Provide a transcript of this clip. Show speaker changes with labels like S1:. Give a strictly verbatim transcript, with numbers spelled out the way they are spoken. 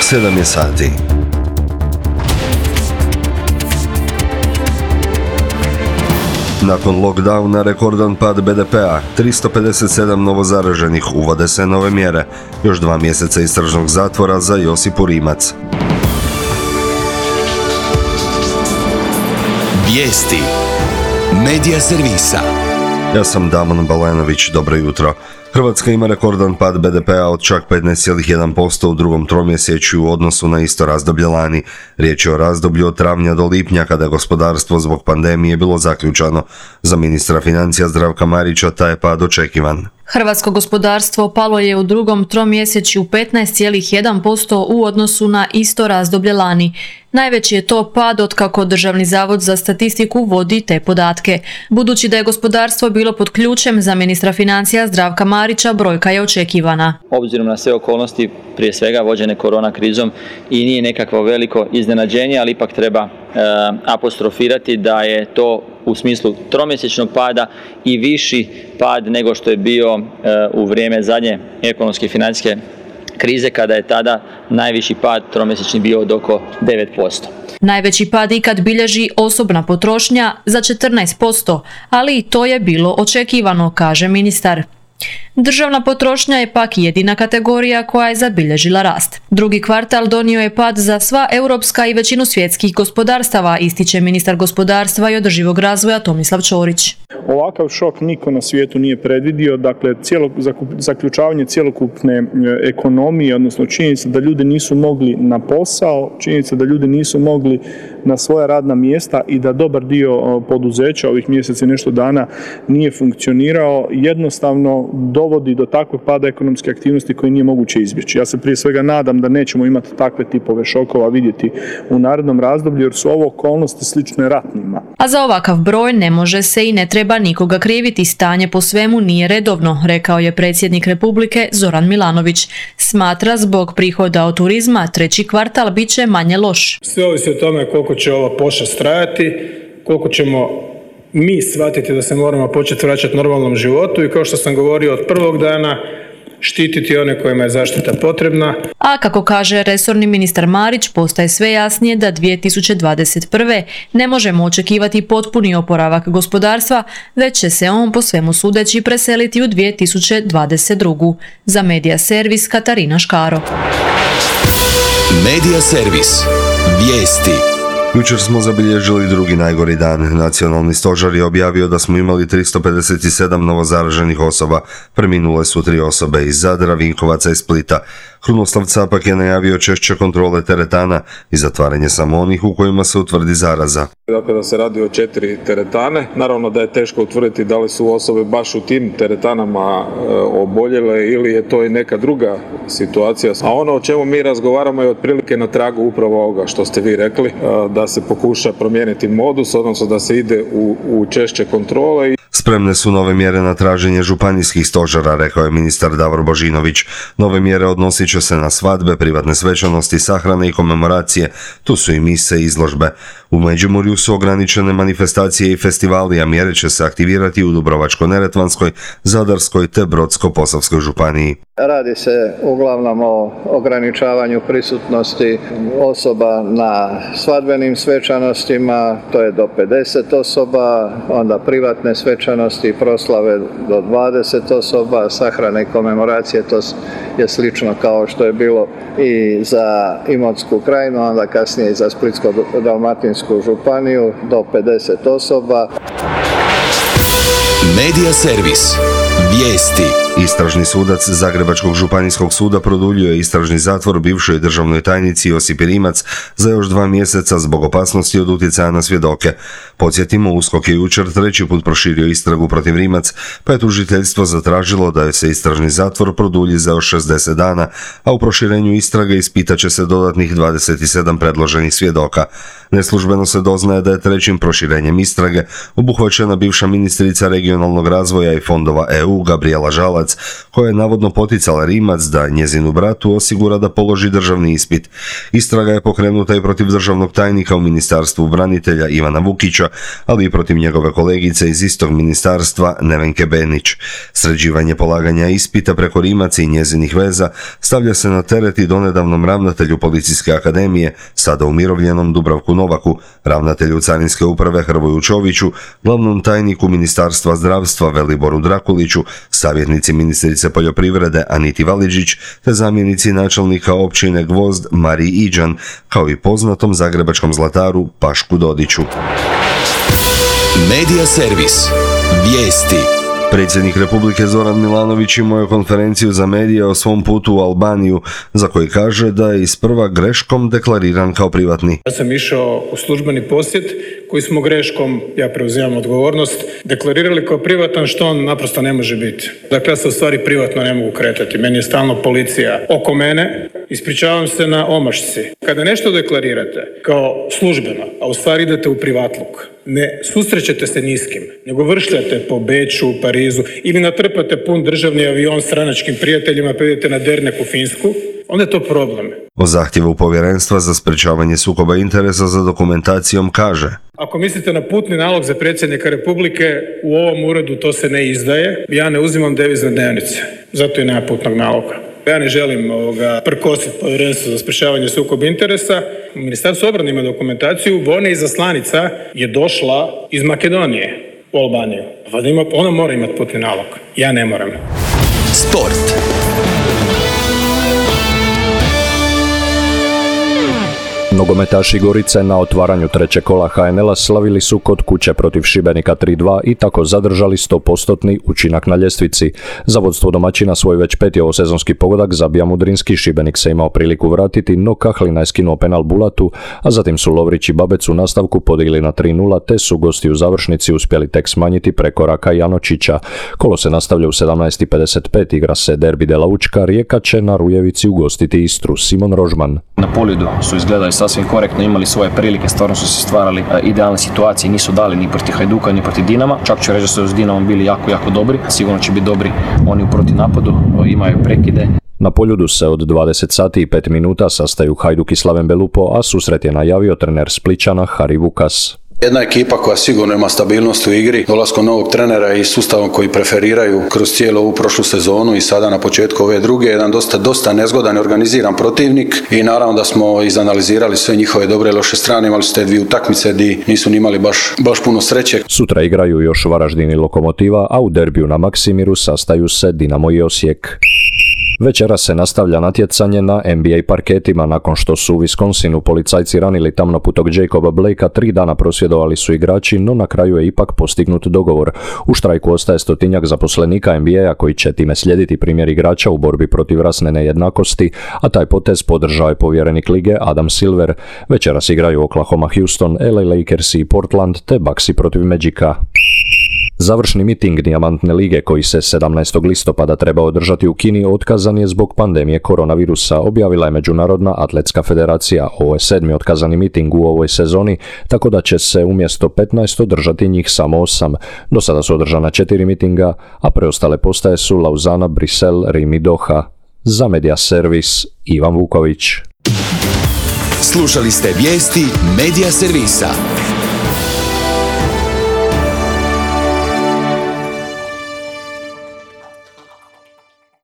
S1: sedam je sati. Nakon lockdowna rekordan pad be de pea, tristo pedeset sedam novozaraženih, uvode se nove mjere, još dva mjeseca istražnog zatvora za Josipu Rimac.
S2: Vijesti Medija servisa.
S1: Ja sam Damon Balenović, dobro jutro. Hrvatska ima rekordan pad be de pea od čak petnaest zarez jedan posto u drugom tromjesečju u odnosu na isto razdoblje lani. Riječ je o razdoblju od travnja do lipnja kada je gospodarstvo zbog pandemije bilo zaključano. Za ministra financija Zdravka Marića taj je pad očekivan.
S3: Hrvatsko gospodarstvo palo je u drugom tromjesečju petnaest zarez jedan posto u odnosu na isto razdoblje lani. Najveći je to pad otkako Državni zavod za statistiku vodi te podatke. Budući da je gospodarstvo bilo pod ključem, za ministra financija Zdravka Marića brojka je očekivana.
S4: Obzirom na sve okolnosti, prije svega vođene korona krizom, i nije nekakvo veliko iznenađenje, ali ipak treba e, apostrofirati da je to u smislu tromjesečnog pada i viši pad nego što je bio e, u vrijeme zadnje ekonomske i financijske krize, kada je tada najviši pad tromjesečni bio od oko devet posto.
S3: Najveći pad ikad bilježi osobna potrošnja za četrnaest posto, ali i to je bilo očekivano, kaže ministar. Državna potrošnja je pak jedina kategorija koja je zabilježila rast. Drugi kvartal donio je pad za sva europska i većinu svjetskih gospodarstava, ističe ministar gospodarstva i održivog razvoja Tomislav Ćorić.
S5: Ovakav šok niko na svijetu nije predvidio, dakle cijelo, zaključavanje cjelokupne ekonomije, odnosno činjenica da ljudi nisu mogli na posao, činjenica da ljudi nisu mogli na svoja radna mjesta i da dobar dio poduzeća ovih mjeseci nešto dana nije funkcionirao, jednostavno dovodi do takvog pada ekonomske aktivnosti koji nije moguće izbjeći. Ja se prije svega nadam da nećemo imati takve tipove šokova vidjeti u narednom razdoblju, jer su ovo okolnosti slične ratnima.
S3: A za ovakav broj ne može se i ne treba nikoga kriviti, stanje po svemu nije redovno, rekao je predsjednik Republike Zoran Milanović. Smatra zbog prihoda od turizma treći kvartal bit će manje loš.
S6: Sve ovisi o tome koliko će ova pošast trajati, koliko ćemo mi shvatiti da se moramo početi vraćati normalnom životu i, kao što sam govorio od prvog dana, štititi one kojima je zaštita potrebna.
S3: A kako kaže resorni ministar Marić, postaje sve jasnije da dvije tisuće dvadeset prve. ne možemo očekivati potpuni oporavak gospodarstva, već će se on po svemu sudeći preseliti u dvije tisuće dvadeset drugu. Za Medija servis Katarina Škaro.
S2: Medija servis. Vijesti.
S1: Jučer smo zabilježili drugi najgori dan. Nacionalni stožer je objavio da smo imali tristo pedeset sedam novozaraženih osoba. Preminule su tri osobe iz Zadra, Vinkovaca i Splita. Krunoslav Capak je najavio češće kontrole teretana i zatvaranje samo onih u kojima se utvrdi zaraza.
S7: Dakle, da se radi o četiri teretane. Naravno da je teško utvrditi da li su osobe baš u tim teretanama e, oboljele ili je to i neka druga situacija. A ono o čemu mi razgovaramo je otprilike na tragu upravo ovoga što ste vi rekli, e, da se pokuša promijeniti modus, odnosno da se ide u, u češće kontrole.
S1: Spremne su nove mjere na traženje županijskih stožera, rekao je ministar Davor Božinović. Nove mjere odnosit će se na svadbe, privatne svečanosti, sahrane i komemoracije. Tu su i mise i izložbe. U Međimurju su ograničene manifestacije i festivali, a mjere će se aktivirati u Dubrovačko-neretvanskoj, Zadarskoj te Brodsko-posavskoj županiji.
S8: Radi se uglavnom o ograničavanju prisutnosti osoba na svadbenim svečanostima, to je do pedeset osoba, onda privatne svečanosti i proslave do dvadeset osoba, sahrane i komemoracije, to je slično kao što je bilo i za Imotsku krajinu, onda kasnije i za Splitsko-dalmatinsku županiju do pedeset osoba.
S2: Medija servis. Vijesti.
S1: Istražni sudac Zagrebačkog županijskog suda produljio je istražni zatvor bivšoj državnoj tajnici Josipi Rimac za još dva mjeseca zbog opasnosti od utjecaja na svjedoke. Podsjetimo, U S K O K je jučer treći put proširio istragu protiv Rimac, pa je tužiteljstvo zatražilo da joj se istražni zatvor produlji za još šezdeset dana, a u proširenju istrage ispitat će se dodatnih dvadeset sedam predloženih svjedoka. Neslužbeno se doznaje da je trećim proširenjem istrage obuhvaćena bivša ministrica regionalnog razvoja i fondova E U Gabrijela Žalac, Župac, koja je navodno poticala Rimac da njezinu bratu osigura da položi državni ispit. Istraga je pokrenuta i protiv državnog tajnika u Ministarstvu branitelja Ivana Vukića, ali i protiv njegove kolegice iz istog ministarstva Nevenke Benić. Sređivanje polaganja ispita preko Rimac i njezinih veza stavlja se na teret i donedavnom ravnatelju Policijske akademije, sada umirovljenom Dubravku Novaku, ravnatelju Carinske uprave Hrvoju Čoviću, glavnom tajniku Ministarstva zdravstva Veliboru Drakuliću, savjetnici ministrice poljoprivrede Aniti Validžić te zamjenici načelnika općine Gvozd Mariji Iđan, kao i poznatom zagrebačkom zlataru Pašku Dodiću.
S2: Medija servis. Vijesti.
S1: Predsjednik Republike Zoran Milanović imao je konferenciju za medije o svom putu u Albaniju, za koji kaže da je isprva greškom deklariran kao privatni.
S6: Ja sam išao u službeni posjet koji smo greškom, ja preuzimam odgovornost, deklarirali kao privatan, što on naprosto ne može biti. Dakle, ja se u stvari privatno ne mogu kretati. Meni je stalno policija oko mene. Ispričavam se na omašci. Kada nešto deklarirate kao službeno, a u stvari idete u privatluk, ne susrećete se ni s kim, nego vršljate po Beču, Parizu ili natrpate pun državni avion stranačkim prijateljima pa idete na dernek u Finsku, onda je to problem.
S1: O zahtjevu Povjerenstva za sprečavanje sukoba interesa za dokumentacijom kaže:
S6: Ako mislite na putni nalog za predsjednika Republike, u ovom uredu to se ne izdaje. Ja ne uzimam devizne dnevnice, zato i nema putnog naloga. Ja ne želim ovoga prkositi Povjerenstvo za sprečavanje sukoba interesa. Ministarstvo obrane ima dokumentaciju, vojna izaslanica je došla iz Makedonije u Albaniju. Ona mora imati putni nalog, ja ne moram.
S2: Sport.
S9: Nogometaši Gorice na otvaranju trećeg kola ha en el-a slavili su kod kuće protiv Šibenika tri dva i tako zadržali sto posto učinak na ljestvici. Za vodstvo domaćina svoj već peti ovosezonski pogodak zabija Mudrinski. Šibenik se imao priliku vratiti, no Kahlina je skinuo penal Bulatu, a zatim su Lovrić i Babec u nastavku podigli na tri nula, te su gosti u završnici uspjeli tek smanjiti prekoraka Janočića. Kolo se nastavlja u sedamnaest i pedeset pet, igra se derbi de la Učka, Rijeka će na Rujevici ugostiti Istru. Simon Rožman.
S10: Na Poljudu su izgledali sasvim korektno, imali svoje prilike, stvarno su se stvarali idealne situacije, nisu dali ni protiv Hajduka ni protiv Dinama. Čak ću reći da su s Dinamom bili jako, jako dobri, sigurno će biti dobri oni u protivnapadu, imaju prekide.
S9: Na Poljudu se od dvadeset sati i pet minuta sastaju Hajduk i Slaven Belupo, a susret je najavio trener Splićana Hari Vukas.
S11: Jedna ekipa koja sigurno ima stabilnost u igri, dolaskom novog trenera i sustavom koji preferiraju kroz cijelu ovu prošlu sezonu i sada na početku ove druge, jedan dosta, dosta nezgodan i organiziran protivnik i naravno da smo izanalizirali sve njihove dobre i loše strane, imali su te dvije utakmice gdje nisu ni imali baš, baš puno sreće.
S9: Sutra igraju još Varaždin i Lokomotiva, a u derbiju na Maksimiru sastaju se Dinamo i Osijek. Večera se nastavlja natjecanje na en be a parketima. Nakon što su u Wisconsinu policajci ranili tamnoputog Jacoba Blakea, tri dana prosvjedovali su igrači, no na kraju je ipak postignut dogovor. U štrajku ostaje stotinjak zaposlenika en be a koji će time slijediti primjer igrača u borbi protiv rasne nejednakosti, a taj potez podržao je povjerenik lige Adam Silver. Večeras igraju Oklahoma Houston, el a Lakers i Portland te Bucksi protiv Magica. Završni miting Dijamantne lige koji se sedamnaestog listopada treba održati u Kini otkazan je zbog pandemije koronavirusa, objavila je Međunarodna atletska federacija. Ovo je sedmi otkazani miting u ovoj sezoni, tako da će se umjesto petnaest održati njih samo osam. Do sada su održana četiri mitinga, a preostale postaje su Lauzana, Brisel, Rim i Doha. Za Medija servis Ivan Vuković.
S2: Slušali ste vijesti Medija servisa.